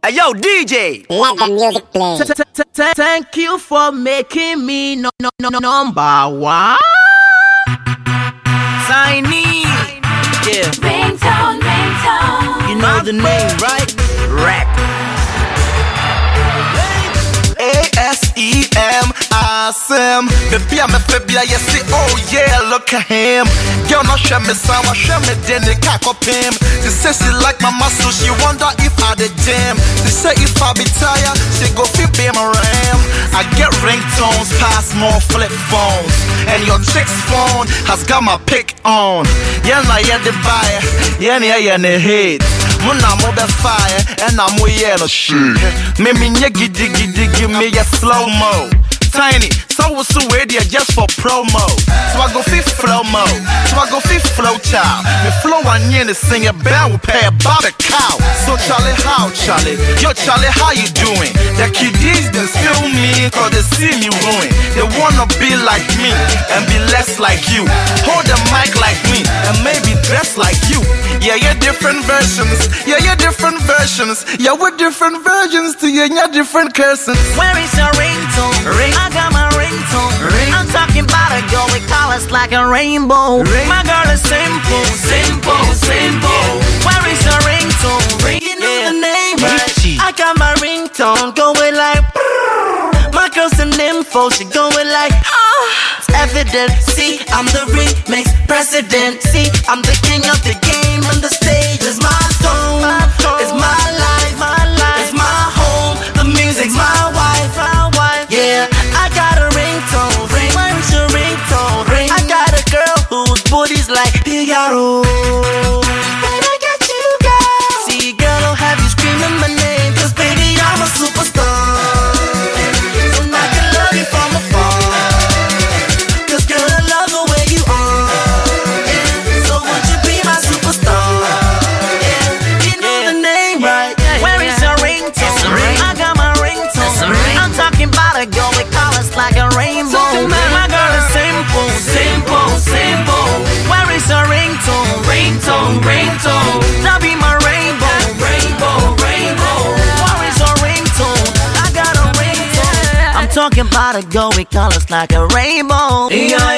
Hey yo, DJ, let the music play. Thank you for making me number one. Signy, yeah. Ringtone, ringtone. You know the name, right? Rap. ASEM, awesome. Baby, I'm a fibia, you see, oh yeah, look at him. Girl, not show me some, show me then they can't cop him. She says she like my muscles, she wonder if I the gym. She say if I be tired, she go fit be my ram. I get ringtones, pass more flip phones. And your chick's phone has got my pic on. Yeah, nah, yeah, the buyer. Yeah, the hate. Muna mo be fire, and I'm way no shit. Me give me a slow-mo. Tiny, so was so ready just for promo. So I go fit flow mode. So I go fit flow child. Me flow on yen and sing a bell will pay about a cow. So Charlie, how Charlie? Yo Charlie, how you doing? The kiddies they feel me cause they see me ruin. They wanna be like me and be less like you. Hold the mic like me and maybe dress like you. Yeah, you're different versions. Yeah, you're different versions. Yeah, we're different versions to you and you're different cursings. Where is your ringtone? I got my ringtone. I'm talking about a girl with colors like a rainbow. My girl is simple, simple, simple. Where is your ringtone? You know the name, right? I got my ringtone going like. My girl's an info, she going like. It's evident. See, I'm the remix president. See, I'm the king of the game, and the stage is my throne. It's my life, it's my home. The music's my wife. Yeah, I got a ringtone. Where is your ringtone? I got a girl whose booty's like Figaro. And I got you, girl. See, girl, I'll have you screaming my name, 'cause baby, I'm a superstar. So I can love you from afar. 'Cause girl, I love the way you are. Yeah. So would you be my superstar? Yeah, you know the name, right? Where is your ringtone? I got my ringtone. I'm talking about a girl with colors like a rainbow. My girl is simple, simple, simple. Where is her ringtone? Ringtone, ringtone. That be my rainbow, rainbow, rainbow. Where is her ringtone? I got a ringtone. I'm talking about a girl with colors like a rainbow.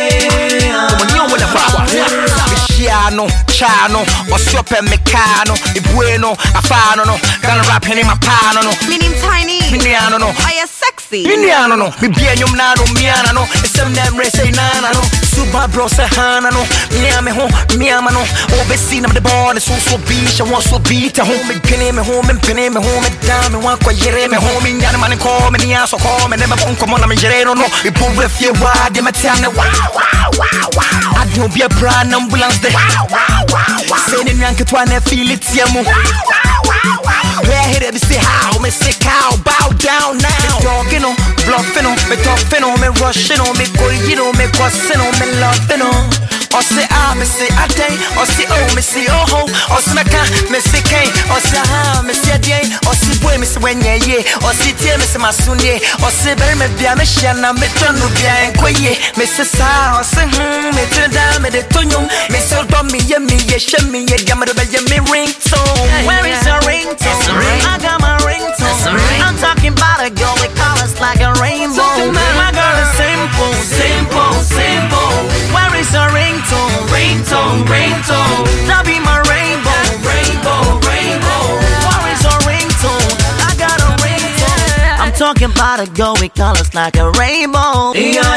Piano, Chano, or Super Mecano, Ibueno, Afano, gonna rap in my pano. Meaning Tiny. Miniano, no. I am sexy. Miniano, no. Mibianum Nano, Miano, some name say Nano, Super Bros, Hanano, Miamano, Obesina of the born is also beach. I want to beat a home and pin him home and pin him home and down and one quiet home in Yanaman and call me, so call me, never come on, I'm Gereno, no. We pull with your wide, they matana, wow. I don't be a brand ambulance. Sending Yanka to an affiliate, Yamu. Where hit it, say how, me sick cow, bow down now. Talking on, bluffing on, me talking on, me rushing on, me going on, me crossing on, me loving on. Or say ah, me say a day, or say oh, me say oh ho, or say me say K, or say ah, me say a day, or say boy, me say when ye, or say tea, me say my son ye, or say very me be a mission, me turn to be a quiet, me say sa, or say me turn down, me the tunyum, me say don't me ye, show me ye, gamma the me ringtone. Where is your ringtone? I got my ringtone. I'm talking about a girl with colors like a rainbow. My girl is simple, simple, simple. Where is your ringtone? Ringtone, ringtone. That be my rainbow, rainbow, rainbow. Where is your ringtone? I got a ringtone. I'm talking about a girl with colors like a rainbow.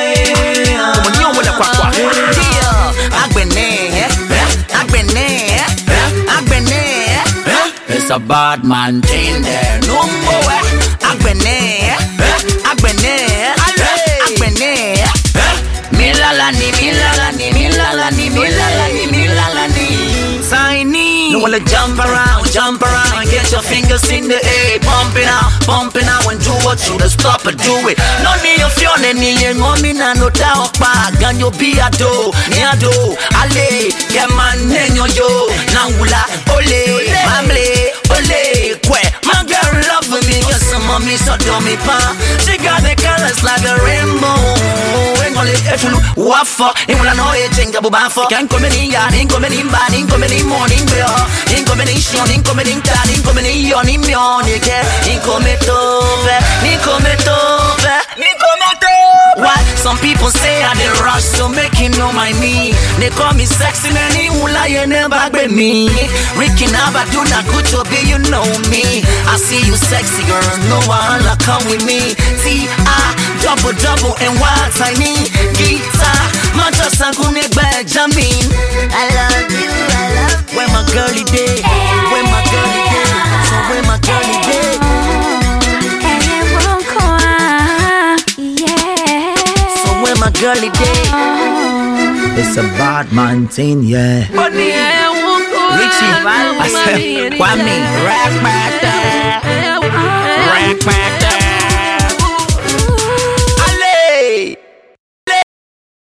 It's a bad man thing there. No more. Agbene. Milalani. Signy. No wanna jump around, get your fingers in the air, pumping out, and do what you just stop and do it. No need of your name, mommy, no doubt, and you'll be a do, ale, get my name, yo, Nangula, ole, mamle, ole, my girl love me, yes, mommy, so dummy, pa. She got the colors like a rainbow. If you waffle. In when I know you think about bafo. Can't come in yard, in come in bad, in come in morning, in come in shon, in come in tan, in come in yon, in yon, in come tope, in come tope, in come tope. Why? Some people say I did rush to make you know my me. They call me sexy, and he will lie and never with me. Ricky Naba do not good to be, you know me. I see you sexy girls, no one come with me. See, double and what I need. Guitar, my just a good bad jumping. I love you. Where my girlie day? Where my girlie day? So where my girlie day? So where my girlie day? It's a bad man thing, yeah. Richie, I said, Kwame, rap matter.